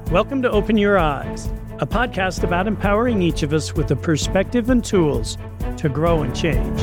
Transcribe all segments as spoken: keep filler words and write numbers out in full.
Welcome to Open Your Eyes, a podcast about empowering each of us with the perspective and tools to grow and change.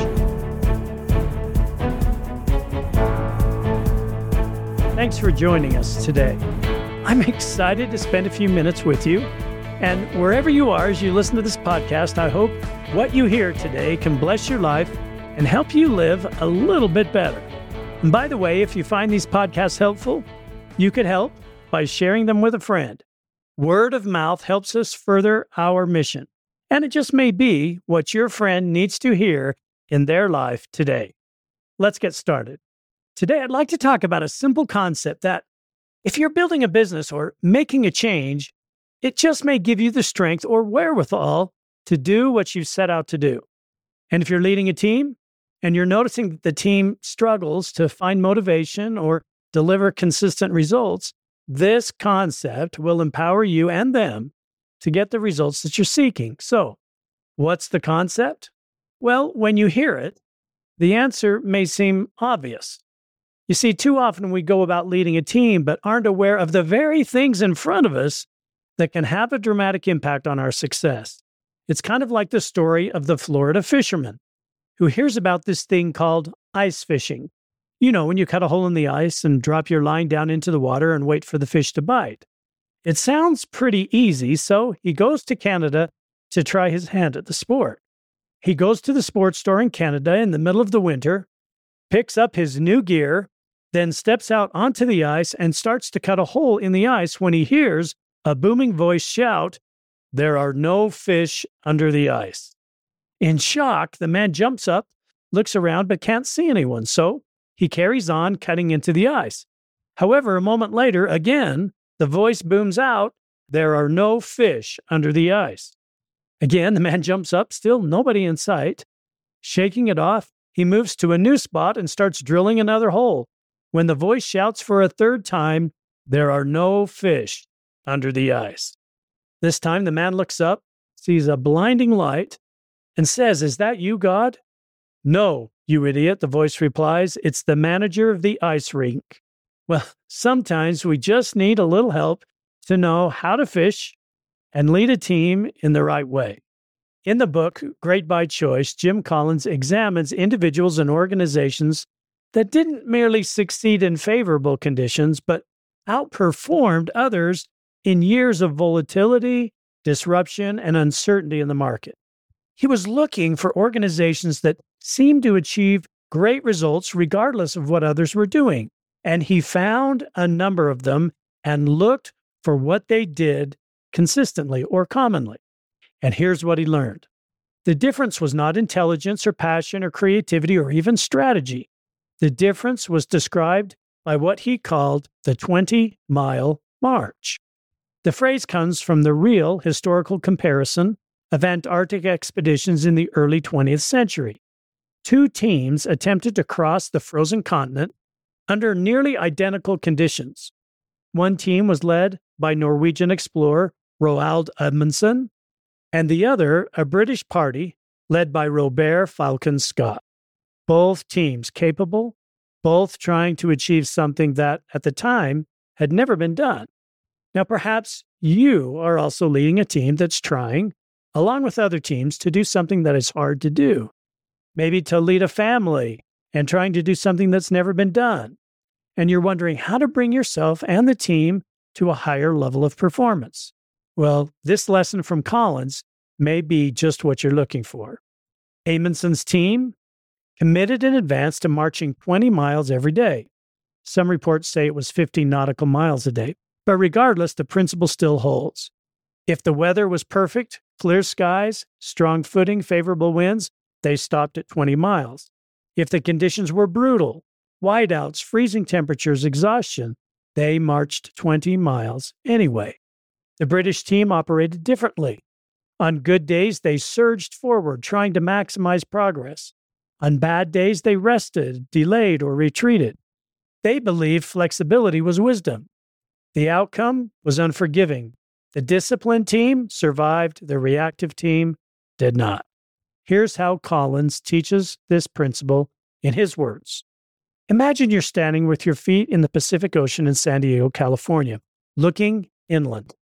Thanks for joining us today. I'm excited to spend a few minutes with you. And wherever you are as you listen to this podcast, I hope what you hear today can bless your life and help you live a little bit better. And by the way, if you find these podcasts helpful, you could help by sharing them with a friend. Word of mouth helps us further our mission, and it just may be what your friend needs to hear in their life today. Let's get started. Today, I'd like to talk about a simple concept that if you're building a business or making a change, it just may give you the strength or wherewithal to do what you've set out to do. And if you're leading a team and you're noticing that the team struggles to find motivation or deliver consistent results, this concept will empower you and them to get the results that you're seeking. So, what's the concept? Well, when you hear it, the answer may seem obvious. You see, too often we go about leading a team but aren't aware of the very things in front of us that can have a dramatic impact on our success. It's kind of like the story of the Florida fisherman who hears about this thing called ice fishing. You know, when you cut a hole in the ice and drop your line down into the water and wait for the fish to bite. It sounds pretty easy, so he goes to Canada to try his hand at the sport. He goes to the sports store in Canada in the middle of the winter, picks up his new gear, then steps out onto the ice and starts to cut a hole in the ice when he hears a booming voice shout, "There are no fish under the ice." In shock, the man jumps up, looks around, but can't see anyone, so he carries on cutting into the ice. However, a moment later, again, the voice booms out, "There are no fish under the ice." Again, the man jumps up, still nobody in sight. Shaking it off, he moves to a new spot and starts drilling another hole. When the voice shouts for a third time, "There are no fish under the ice." This time, the man looks up, sees a blinding light, and says, "Is that you, God?" "No, you idiot," the voice replies. "It's the manager of the ice rink." Well, sometimes we just need a little help to know how to fish and lead a team in the right way. In the book, Great by Choice, Jim Collins examines individuals and organizations that didn't merely succeed in favorable conditions, but outperformed others in years of volatility, disruption, and uncertainty in the market. He was looking for organizations that seemed to achieve great results regardless of what others were doing. And he found a number of them and looked for what they did consistently or commonly. And here's what he learned. The difference was not intelligence or passion or creativity or even strategy. The difference was described by what he called the twenty-mile march. The phrase comes from the real historical comparison of Antarctic expeditions in the early twentieth century. Two teams attempted to cross the frozen continent under nearly identical conditions. One team was led by Norwegian explorer Roald Amundsen, and the other a British party led by Robert Falcon Scott. Both teams capable, both trying to achieve something that, at the time, had never been done. Now, perhaps you are also leading a team that's trying, along with other teams, to do something that is hard to do. Maybe to lead a family and trying to do something that's never been done. And you're wondering how to bring yourself and the team to a higher level of performance. Well, this lesson from Collins may be just what you're looking for. Amundsen's team committed in advance to marching twenty miles every day. Some reports say it was fifty nautical miles a day. But regardless, the principle still holds. If the weather was perfect, clear skies, strong footing, favorable winds, they stopped at twenty miles. If the conditions were brutal, whiteouts, freezing temperatures, exhaustion, they marched twenty miles anyway. The British team operated differently. On good days, they surged forward, trying to maximize progress. On bad days, they rested, delayed, or retreated. They believed flexibility was wisdom. The outcome was unforgiving. The disciplined team survived, the reactive team did not. Here's how Collins teaches this principle in his words. Imagine you're standing with your feet in the Pacific Ocean in San Diego, California, looking inland.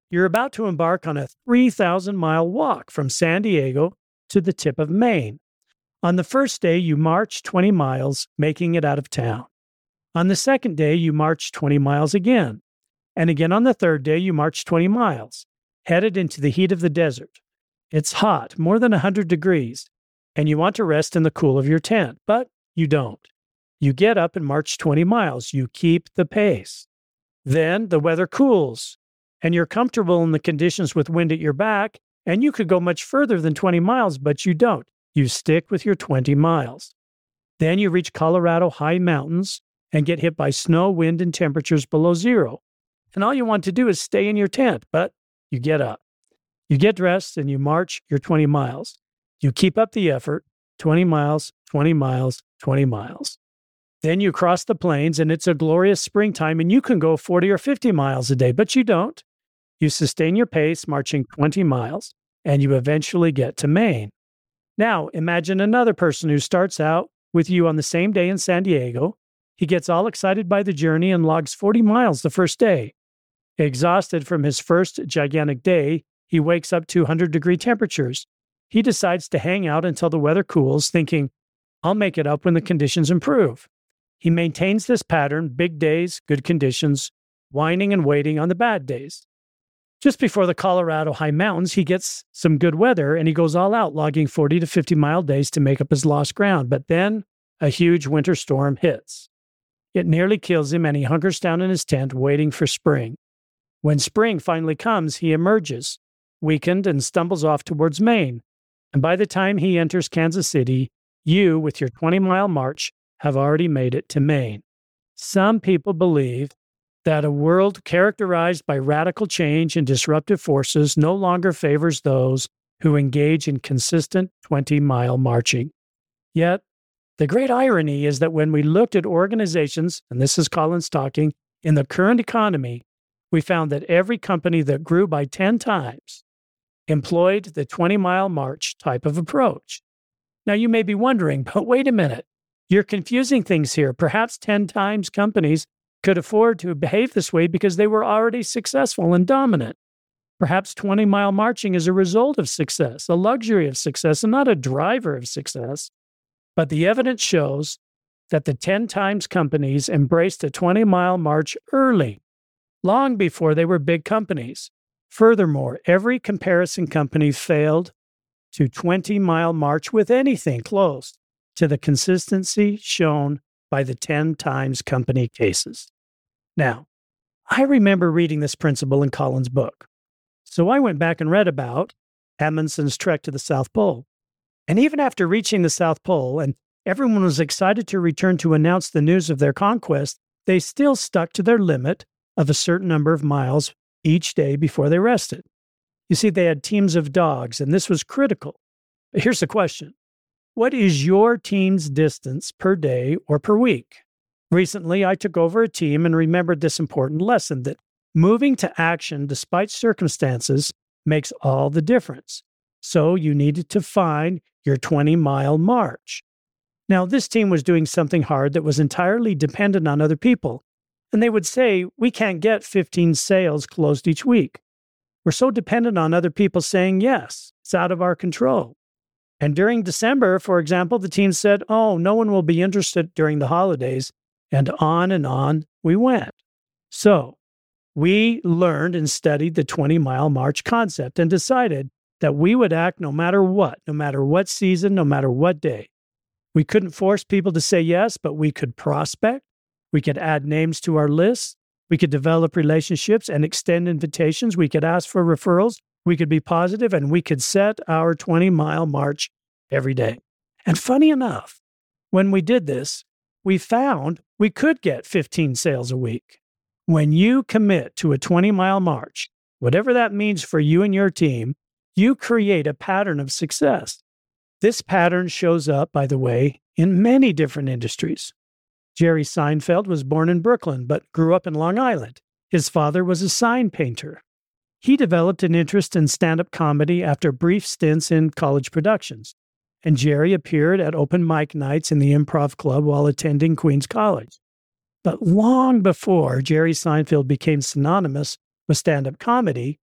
You're about to embark on a three thousand mile walk from San Diego to the tip of Maine. On the first day, you march twenty miles, making it out of town. On the second day, you march twenty miles again. And again on the third day, you march twenty miles, headed into the heat of the desert. It's hot, more than one hundred degrees, and you want to rest in the cool of your tent, but you don't. You get up and march twenty miles. You keep the pace. Then the weather cools, and you're comfortable in the conditions with wind at your back, and you could go much further than twenty miles, but you don't. You stick with your twenty miles. Then you reach Colorado high mountains and get hit by snow, wind, and temperatures below zero. And all you want to do is stay in your tent, but you get up. You get dressed and you march your twenty miles. You keep up the effort, twenty miles, twenty miles, twenty miles. Then you cross the plains and it's a glorious springtime and you can go forty or fifty miles a day, but you don't. You sustain your pace marching twenty miles and you eventually get to Maine. Now imagine another person who starts out with you on the same day in San Diego. He gets all excited by the journey and logs forty miles the first day. Exhausted from his first gigantic day, he wakes up to one hundred degree temperatures. He decides to hang out until the weather cools, thinking, I'll make it up when the conditions improve. He maintains this pattern, big days, good conditions, whining and waiting on the bad days. Just before the Colorado high mountains, he gets some good weather and he goes all out, logging forty to fifty mile days to make up his lost ground. But then a huge winter storm hits. It nearly kills him and he hunkers down in his tent waiting for spring. When spring finally comes, he emerges, weakened, and stumbles off towards Maine. And by the time he enters Kansas City, you, with your twenty mile march, have already made it to Maine. Some people believe that a world characterized by radical change and disruptive forces no longer favors those who engage in consistent twenty mile marching. Yet, the great irony is that when we looked at organizations, and this is Collins talking, in the current economy, we found that every company that grew by ten times employed the twenty mile march type of approach. Now you may be wondering, but wait a minute, you're confusing things here. Perhaps ten times companies could afford to behave this way because they were already successful and dominant. Perhaps twenty mile marching is a result of success, a luxury of success, and not a driver of success. But the evidence shows that the ten times companies embraced a twenty mile march early, long before they were big companies. Furthermore, every comparison company failed to twenty mile march with anything close to the consistency shown by the ten times company cases. Now, I remember reading this principle in Collins' book. So I went back and read about Amundsen's trek to the South Pole. And even after reaching the South Pole, and everyone was excited to return to announce the news of their conquest, they still stuck to their limit of a certain number of miles each day before they rested. You see, they had teams of dogs, and this was critical. But here's the question. What is your team's distance per day or per week? Recently, I took over a team and remembered this important lesson that moving to action despite circumstances makes all the difference. So you needed to find your twenty mile march. Now, this team was doing something hard that was entirely dependent on other people. And they would say, we can't get fifteen sales closed each week. We're so dependent on other people saying yes. It's out of our control. And during December, for example, the team said, oh, no one will be interested during the holidays. And on and on we went. So we learned and studied the twenty mile march concept and decided that we would act no matter what, no matter what season, no matter what day. We couldn't force people to say yes, but we could prospect. We could add names to our lists. We could develop relationships and extend invitations. We could ask for referrals. We could be positive, and we could set our twenty mile march every day. And funny enough, when we did this, we found we could get fifteen sales a week. When you commit to a twenty mile march, whatever that means for you and your team, you create a pattern of success. This pattern shows up, by the way, in many different industries. Jerry Seinfeld was born in Brooklyn, but grew up in Long Island. His father was a sign painter. He developed an interest in stand-up comedy after brief stints in college productions. And Jerry appeared at open mic nights in the Improv Club while attending Queens College. But long before Jerry Seinfeld became synonymous with stand-up comedy,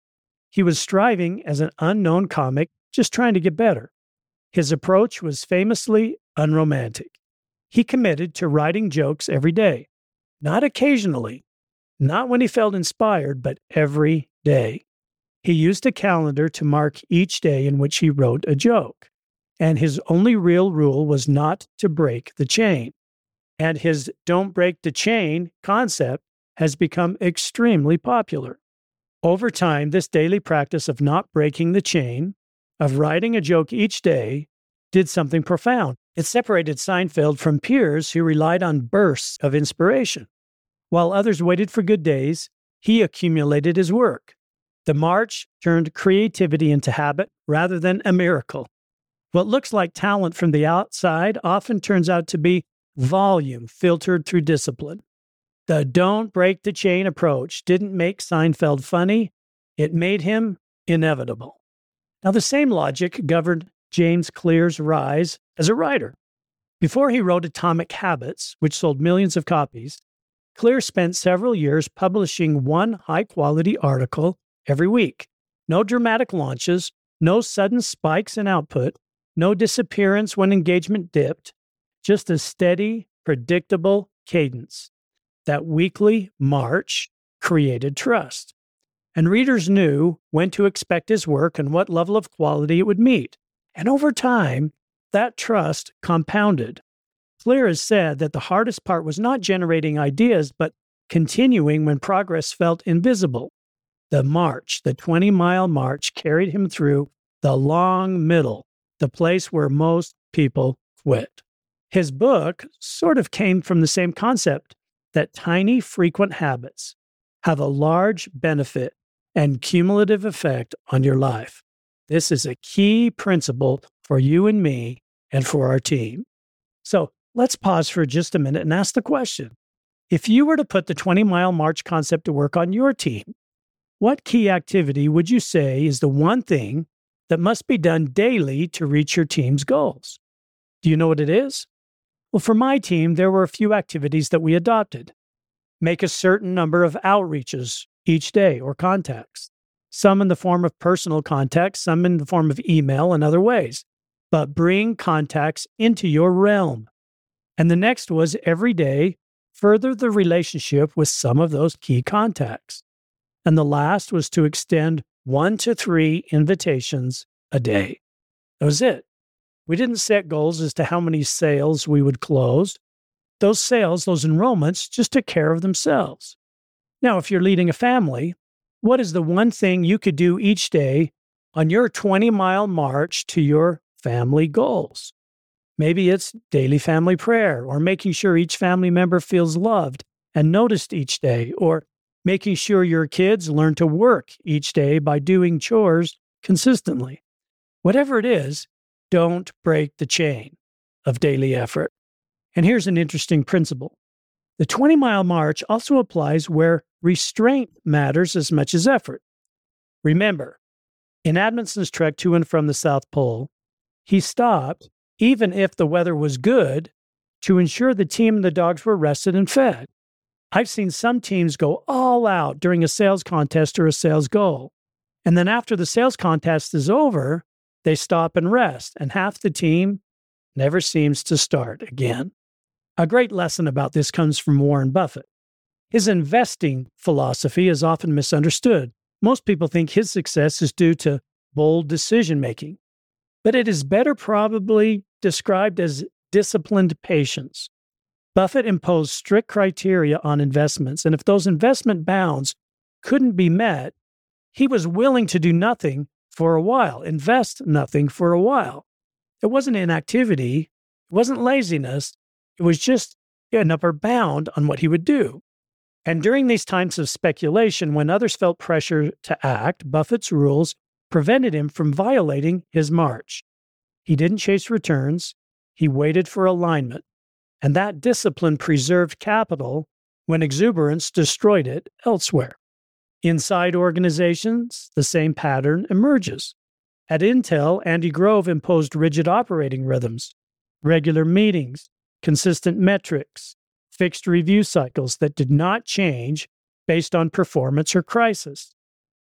He was striving as an unknown comic, just trying to get better. His approach was famously unromantic. He committed to writing jokes every day, not occasionally, not when he felt inspired, but every day. He used a calendar to mark each day in which he wrote a joke, and his only real rule was not to break the chain. And his "don't break the chain" concept has become extremely popular. Over time, this daily practice of not breaking the chain, of writing a joke each day, did something profound. It separated Seinfeld from peers who relied on bursts of inspiration. While others waited for good days, he accumulated his work. The march turned creativity into habit rather than a miracle. What looks like talent from the outside often turns out to be volume filtered through discipline. The "don't break the chain" approach didn't make Seinfeld funny, it made him inevitable. Now, the same logic governed James Clear's rise as a writer. Before he wrote Atomic Habits, which sold millions of copies, Clear spent several years publishing one high-quality article every week. No dramatic launches, no sudden spikes in output, no disappearance when engagement dipped, just a steady, predictable cadence. That weekly march created trust. And readers knew when to expect his work and what level of quality it would meet. And over time, that trust compounded. Clear has said that the hardest part was not generating ideas, but continuing when progress felt invisible. The march, the twenty-mile march, carried him through the long middle, the place where most people quit. His book sort of came from the same concept, that tiny, frequent habits have a large benefit and cumulative effect on your life. This is a key principle for you and me and for our team. So let's pause for just a minute and ask the question. If you were to put the twenty-mile march concept to work on your team, what key activity would you say is the one thing that must be done daily to reach your team's goals? Do you know what it is? Well, for my team, there were a few activities that we adopted. Make a certain number of outreaches each day or contacts, some in the form of personal contacts, some in the form of email and other ways, but bring contacts into your realm. And the next was every day, further the relationship with some of those key contacts. And the last was to extend one to three invitations a day. That was it. We didn't set goals as to how many sales we would close. Those sales, those enrollments, just took care of themselves. Now, if you're leading a family, what is the one thing you could do each day on your twenty-mile march to your family goals? Maybe it's daily family prayer, or making sure each family member feels loved and noticed each day, or making sure your kids learn to work each day by doing chores consistently. Whatever it is, don't break the chain of daily effort. And here's an interesting principle. The twenty-mile march also applies where restraint matters as much as effort. Remember, in Amundsen's trek to and from the South Pole, he stopped, even if the weather was good, to ensure the team and the dogs were rested and fed. I've seen some teams go all out during a sales contest or a sales goal. And then after the sales contest is over, they stop and rest, and half the team never seems to start again. A great lesson about this comes from Warren Buffett. His investing philosophy is often misunderstood. Most people think his success is due to bold decision-making, but it is better probably described as disciplined patience. Buffett imposed strict criteria on investments, and if those investment bounds couldn't be met, he was willing to do nothing for a while, invest nothing for a while. It wasn't inactivity, it wasn't laziness, it was just an upper bound on what he would do. And during these times of speculation, when others felt pressure to act, Buffett's rules prevented him from violating his march. He didn't chase returns, he waited for alignment. And that discipline preserved capital when exuberance destroyed it elsewhere. Inside organizations, the same pattern emerges. At Intel, Andy Grove imposed rigid operating rhythms, regular meetings, consistent metrics, fixed review cycles that did not change based on performance or crisis.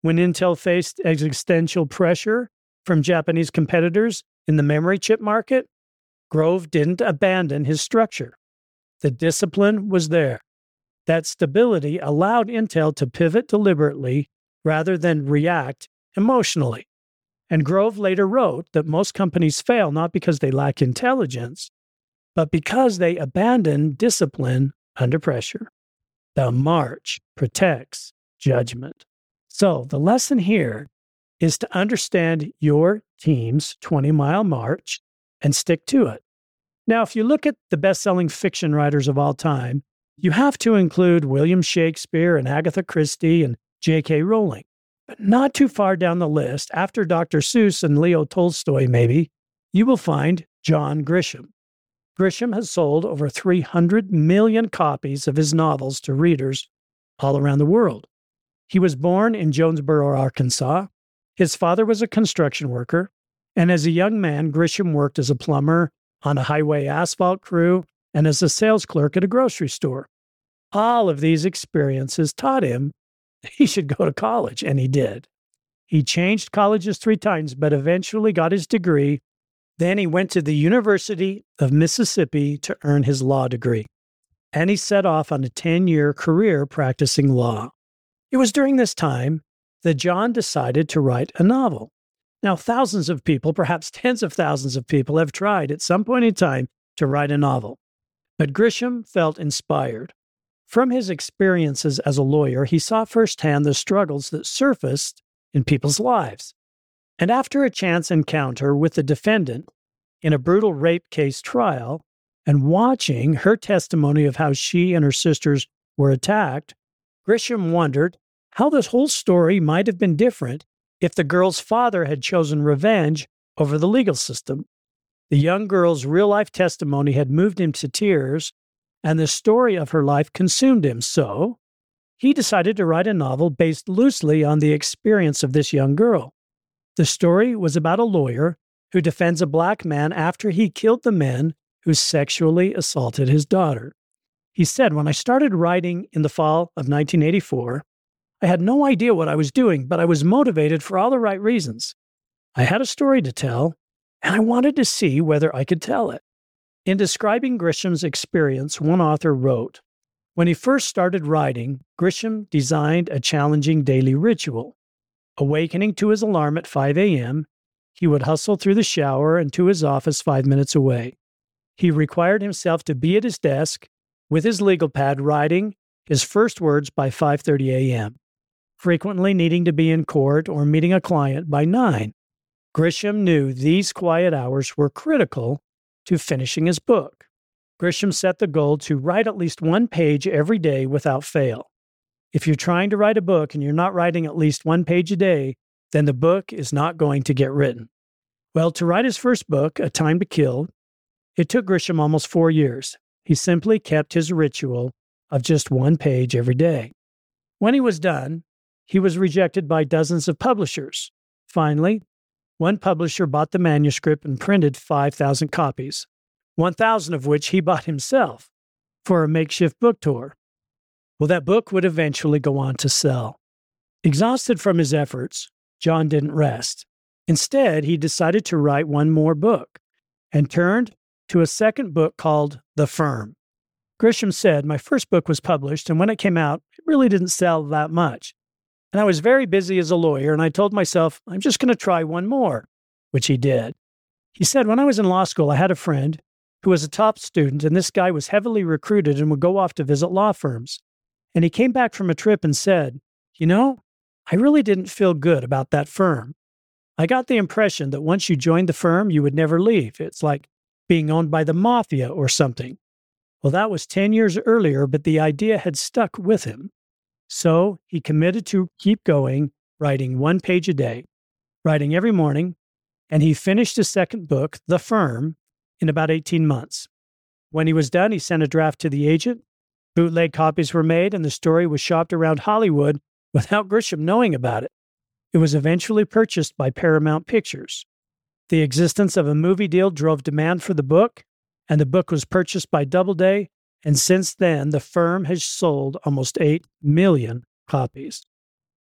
When Intel faced existential pressure from Japanese competitors in the memory chip market, Grove didn't abandon his structure. The discipline was there. That stability allowed Intel to pivot deliberately rather than react emotionally. And Grove later wrote that most companies fail not because they lack intelligence, but because they abandon discipline under pressure. The march protects judgment. So the lesson here is to understand your team's twenty-mile march and stick to it. Now, if you look at the best-selling fiction writers of all time, you have to include William Shakespeare and Agatha Christie and J K Rowling. But not too far down the list, after Doctor Seuss and Leo Tolstoy maybe, you will find John Grisham. Grisham has sold over three hundred million copies of his novels to readers all around the world. He was born in Jonesboro, Arkansas. His father was a construction worker, and as a young man, Grisham worked as a plumber on a highway asphalt crew and as a sales clerk at a grocery store. All of these experiences taught him he should go to college, and he did. He changed colleges three times, but eventually got his degree. Then he went to the University of Mississippi to earn his law degree, and he set off on a ten-year career practicing law. It was during this time that John decided to write a novel. Now, thousands of people, perhaps tens of thousands of people, have tried at some point in time to write a novel. But Grisham felt inspired. From his experiences as a lawyer, he saw firsthand the struggles that surfaced in people's lives. And after a chance encounter with the defendant in a brutal rape case trial, and watching her testimony of how she and her sisters were attacked, Grisham wondered how this whole story might have been different if the girl's father had chosen revenge over the legal system. The young girl's real-life testimony had moved him to tears, and the story of her life consumed him. So he decided to write a novel based loosely on the experience of this young girl. The story was about a lawyer who defends a black man after he killed the men who sexually assaulted his daughter. He said, "When I started writing in the fall of nineteen eighty-four, I had no idea what I was doing, but I was motivated for all the right reasons. I had a story to tell, and I wanted to see whether I could tell it." In describing Grisham's experience, one author wrote, "When he first started writing, Grisham designed a challenging daily ritual. Awakening to his alarm at five a.m., he would hustle through the shower and to his office five minutes away. He required himself to be at his desk with his legal pad writing his first words by five thirty a.m., frequently needing to be in court or meeting a client by nine. Grisham knew these quiet hours were critical to finishing his book. Grisham set the goal to write at least one page every day without fail. If you're trying to write a book and you're not writing at least one page a day, then the book is not going to get written." Well, to write his first book, A Time to Kill, it took Grisham almost four years. He simply kept his ritual of just one page every day. When he was done, he was rejected by dozens of publishers. Finally, one publisher bought the manuscript and printed five thousand copies, one thousand of which he bought himself for a makeshift book tour. Well, that book would eventually go on to sell. Exhausted from his efforts, John didn't rest. Instead, he decided to write one more book and turned to a second book called The Firm. Grisham said, "My first book was published, and when it came out, it really didn't sell that much. And I was very busy as a lawyer, and I told myself, I'm just going to try one more," which he did. He said, "When I was in law school, I had a friend who was a top student, and this guy was heavily recruited and would go off to visit law firms. And he came back from a trip and said, 'You know, I really didn't feel good about that firm. I got the impression that once you joined the firm, you would never leave. It's like being owned by the mafia or something.' Well, that was ten years earlier, but the idea had stuck with him. So he committed to keep going, writing one page a day, writing every morning, and he finished his second book, The Firm, in about eighteen months. When he was done, he sent a draft to the agent. Bootleg copies were made, and the story was shopped around Hollywood without Grisham knowing about it. It was eventually purchased by Paramount Pictures. The existence of a movie deal drove demand for the book, and the book was purchased by Doubleday, and since then, The Firm has sold almost eight million copies.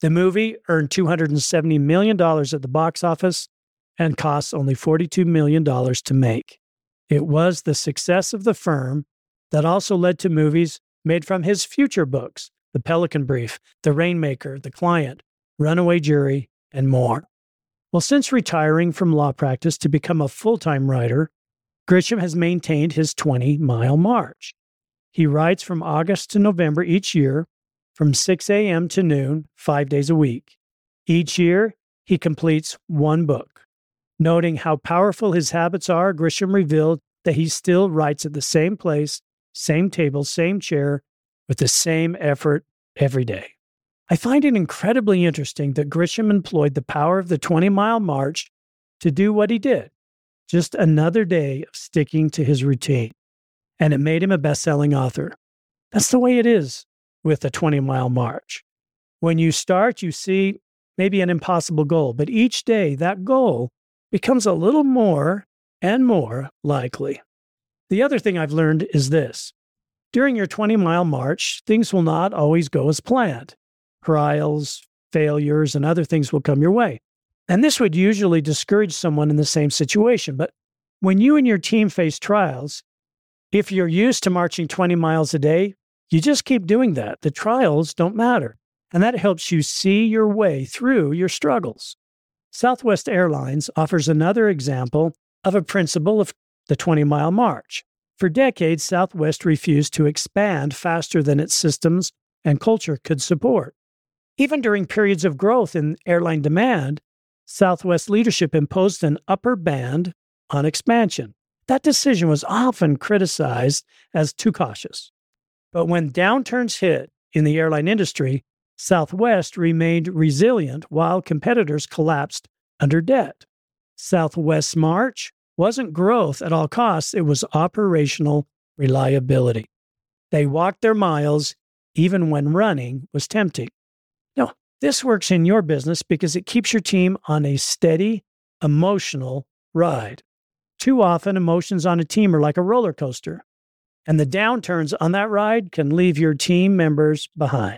The movie earned two hundred seventy million dollars at the box office and costs only forty-two million dollars to make. It was the success of the firm that also led to movies made from his future books, The Pelican Brief, The Rainmaker, The Client, Runaway Jury, and more. Well, since retiring from law practice to become a full-time writer, Grisham has maintained his twenty-mile march. He writes from August to November each year, from six a.m. to noon, five days a week. Each year, he completes one book. Noting how powerful his habits are, Grisham revealed that he still writes at the same place, same table, same chair, with the same effort every day. I find it incredibly interesting that Grisham employed the power of the twenty-mile march to do what he did. Just another day of sticking to his routine. And it made him a best-selling author. That's the way it is with a twenty-mile march. When you start, you see maybe an impossible goal, but each day that goal becomes a little more and more likely. The other thing I've learned is this. During your twenty-mile march, things will not always go as planned. Trials, failures, and other things will come your way. And this would usually discourage someone in the same situation. But when you and your team face trials, if you're used to marching twenty miles a day, you just keep doing that. The trials don't matter. And that helps you see your way through your struggles. Southwest Airlines offers another example of a principle of the twenty-mile march. For decades, Southwest refused to expand faster than its systems and culture could support. Even during periods of growth in airline demand, Southwest leadership imposed an upper band on expansion. That decision was often criticized as too cautious. But when downturns hit in the airline industry, Southwest remained resilient while competitors collapsed under debt. Southwest's march wasn't growth at all costs, it was operational reliability. They walked their miles even when running was tempting. Now, this works in your business because it keeps your team on a steady, emotional ride. Too often, emotions on a team are like a roller coaster, and the downturns on that ride can leave your team members behind.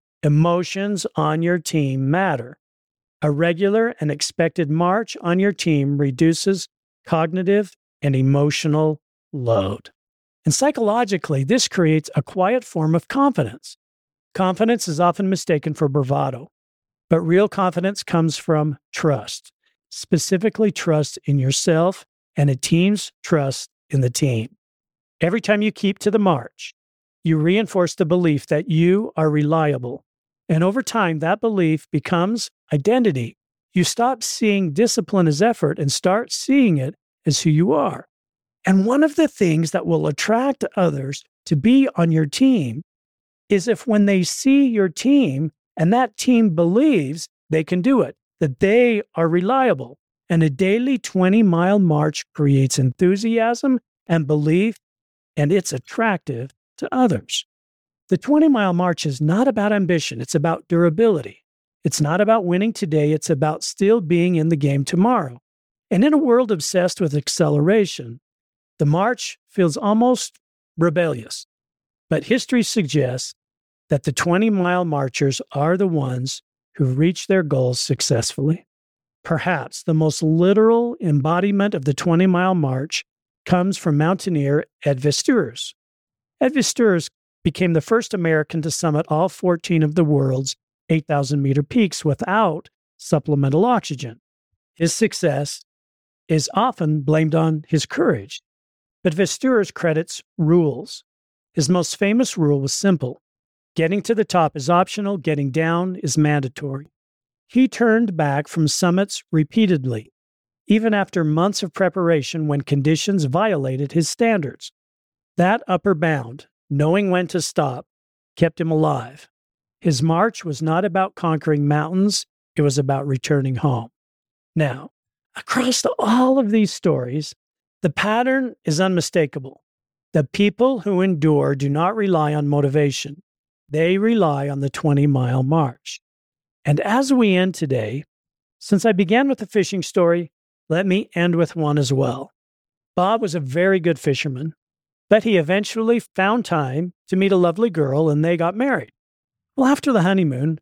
Emotions on your team matter. A regular and expected march on your team reduces cognitive and emotional load. And psychologically, this creates a quiet form of confidence. Confidence is often mistaken for bravado, but real confidence comes from trust, specifically trust in yourself and a team's trust in the team. Every time you keep to the march, you reinforce the belief that you are reliable. And over time, that belief becomes identity. You stop seeing discipline as effort and start seeing it as who you are. And one of the things that will attract others to be on your team is if when they see your team and that team believes they can do it, that they are reliable. And a daily twenty-mile march creates enthusiasm and belief, and it's attractive to others. The twenty-mile march is not about ambition. It's about durability. It's not about winning today. It's about still being in the game tomorrow. And in a world obsessed with acceleration, the march feels almost rebellious. But history suggests that the twenty-mile marchers are the ones who reach their goals successfully. Perhaps the most literal embodiment of the twenty-mile march comes from mountaineer Ed Viesturs. Ed Viesturs became the first American to summit all fourteen of the world's eight thousand meter peaks without supplemental oxygen. His success is often blamed on his courage, but Viesturs credits rules. His most famous rule was simple. Getting to the top is optional, getting down is mandatory. He turned back from summits repeatedly, even after months of preparation when conditions violated his standards. That upper bound, knowing when to stop, kept him alive. His march was not about conquering mountains, it was about returning home. Now, across the, all of these stories, the pattern is unmistakable. The people who endure do not rely on motivation. They rely on the twenty-mile march. And as we end today, since I began with a fishing story, let me end with one as well. Bob was a very good fisherman, but he eventually found time to meet a lovely girl and they got married. Well, after the honeymoon,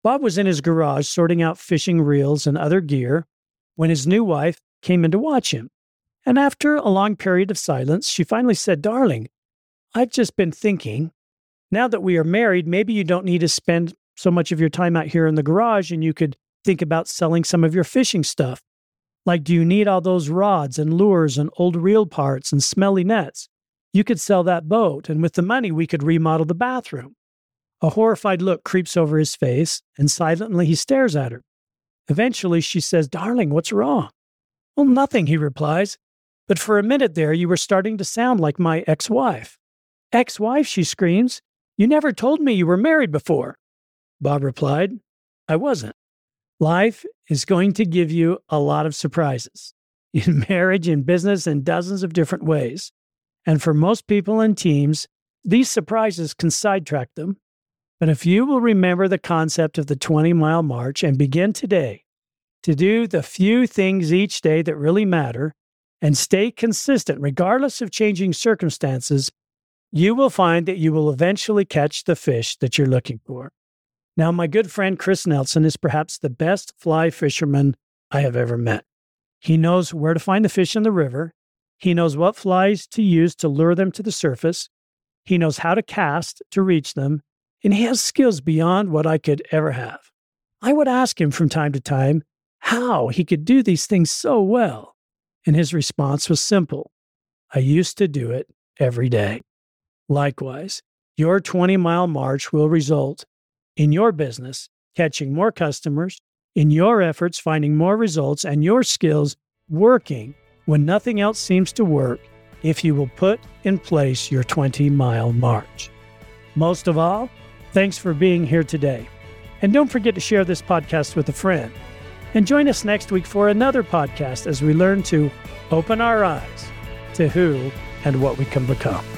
Bob was in his garage sorting out fishing reels and other gear when his new wife came in to watch him. And after a long period of silence, she finally said, "Darling, I've just been thinking, now that we are married, maybe you don't need to spend so much of your time out here in the garage and you could think about selling some of your fishing stuff. Like, do you need all those rods and lures and old reel parts and smelly nets? You could sell that boat, and with the money, we could remodel the bathroom." A horrified look creeps over his face, and silently he stares at her. Eventually, she says, "Darling, what's wrong?" "Well, nothing," he replies. "But for a minute there, you were starting to sound like my ex-wife." "Ex-wife," she screams. "You never told me you were married before." Bob replied, "I wasn't." Life is going to give you a lot of surprises in marriage, in business, in dozens of different ways. And for most people and teams, these surprises can sidetrack them. But if you will remember the concept of the twenty-mile march and begin today to do the few things each day that really matter and stay consistent regardless of changing circumstances, you will find that you will eventually catch the fish that you're looking for. Now, my good friend Chris Nelson is perhaps the best fly fisherman I have ever met. He knows where to find the fish in the river. He knows what flies to use to lure them to the surface. He knows how to cast to reach them. And he has skills beyond what I could ever have. I would ask him from time to time how he could do these things so well. And his response was simple: "I used to do it every day." Likewise, your twenty-mile march will result in your business catching more customers, in your efforts finding more results, and your skills working when nothing else seems to work if you will put in place your twenty-mile march. Most of all, thanks for being here today. And don't forget to share this podcast with a friend. And join us next week for another podcast as we learn to open our eyes to who and what we can become.